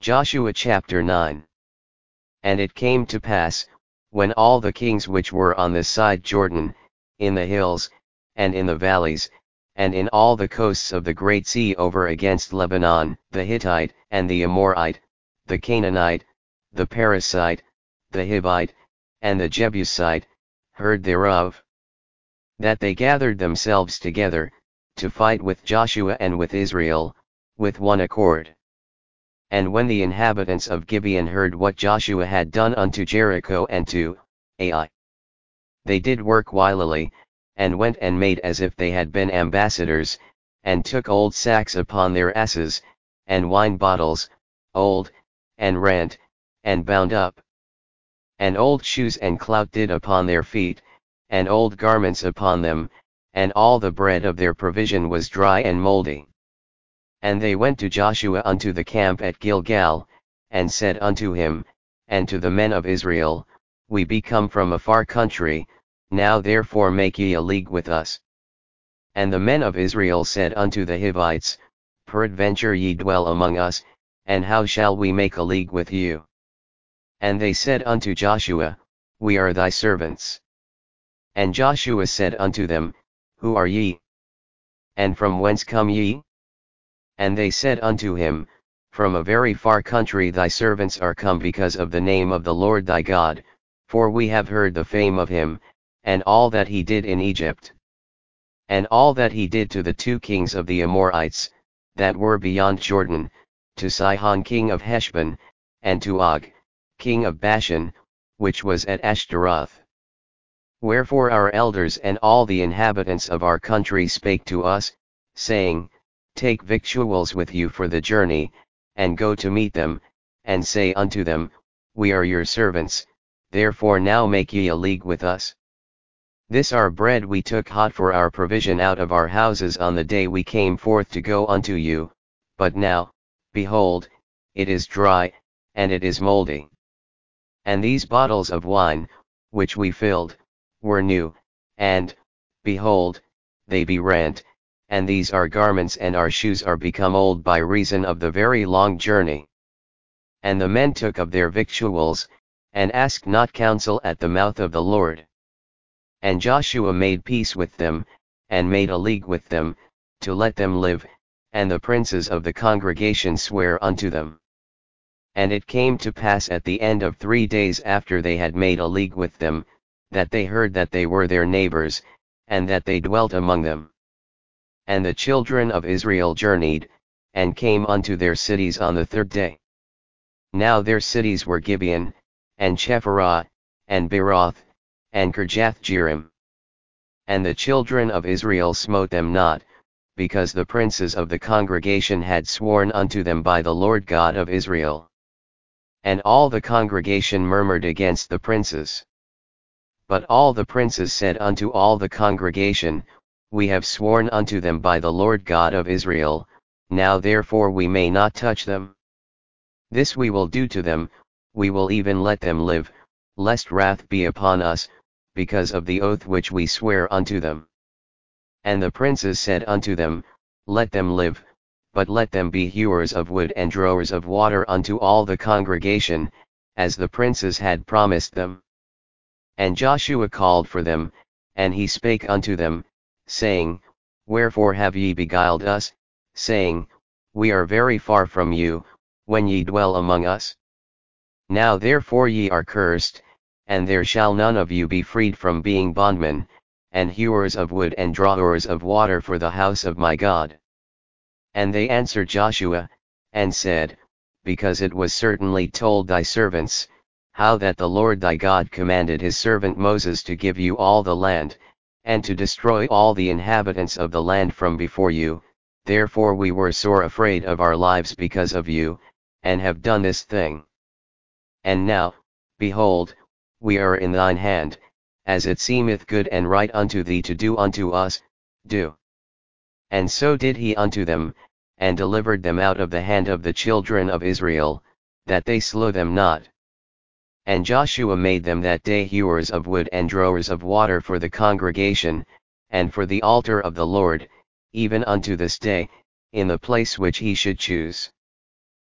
Joshua chapter 9. And it came to pass, when all the kings which were on this side Jordan, in the hills, and in the valleys, and in all the coasts of the great sea over against Lebanon, the Hittite, and the Amorite, the Canaanite, the Perizzite, the Hivite, and the Jebusite, heard thereof, that they gathered themselves together, to fight with Joshua and with Israel, with one accord. And when the inhabitants of Gibeon heard what Joshua had done unto Jericho and to Ai, they did work wilily, and went and made as if they had been ambassadors, and took old sacks upon their asses, and wine bottles, old, and rent, and bound up, and old shoes and clout did upon their feet, and old garments upon them, and all the bread of their provision was dry and mouldy. And they went to Joshua unto the camp at Gilgal, and said unto him, and to the men of Israel, We be come from a far country, now therefore make ye a league with us. And the men of Israel said unto the Hivites, Peradventure ye dwell among us, and how shall we make a league with you? And they said unto Joshua, We are thy servants. And Joshua said unto them, Who are ye? And from whence come ye? And they said unto him, From a very far country thy servants are come because of the name of the Lord thy God, for we have heard the fame of him, and all that he did in Egypt. And all that he did to the two kings of the Amorites, that were beyond Jordan, to Sihon king of Heshbon, and to Og, king of Bashan, which was at Ashtaroth. Wherefore our elders and all the inhabitants of our country spake to us, saying, Take victuals with you for the journey, and go to meet them, and say unto them, We are your servants, therefore now make ye a league with us. This our bread we took hot for our provision out of our houses on the day we came forth to go unto you, but now, behold, it is dry, and it is mouldy. And these bottles of wine, which we filled, were new, and, behold, they be rent, and these our garments and our shoes are become old by reason of the very long journey. And the men took of their victuals, and asked not counsel at the mouth of the Lord. And Joshua made peace with them, and made a league with them, to let them live, and the princes of the congregation sware unto them. And it came to pass at the end of 3 days after they had made a league with them, that they heard that they were their neighbors, and that they dwelt among them. And the children of Israel journeyed, and came unto their cities on the 3rd day. Now their cities were Gibeon, and Chephirah, and Beeroth, and Kirjath-jearim. And the children of Israel smote them not, because the princes of the congregation had sworn unto them by the Lord God of Israel. And all the congregation murmured against the princes. But all the princes said unto all the congregation, We have sworn unto them by the Lord God of Israel, now therefore we may not touch them. This we will do to them, we will even let them live, lest wrath be upon us, because of the oath which we swear unto them. And the princes said unto them, Let them live, but let them be hewers of wood and drawers of water unto all the congregation, as the princes had promised them. And Joshua called for them, and he spake unto them, saying, Wherefore have ye beguiled us, saying, We are very far from you, when ye dwell among us? Now therefore ye are cursed, and there shall none of you be freed from being bondmen, and hewers of wood and drawers of water for the house of my God. And they answered Joshua, and said, Because it was certainly told thy servants, how that the Lord thy God commanded his servant Moses to give you all the land, and to destroy all the inhabitants of the land from before you, therefore we were sore afraid of our lives because of you, and have done this thing. And now, behold, we are in thine hand, as it seemeth good and right unto thee to do unto us, do. And so did he unto them, and delivered them out of the hand of the children of Israel, that they slew them not. And Joshua made them that day hewers of wood and drawers of water for the congregation, and for the altar of the Lord, even unto this day, in the place which he should choose.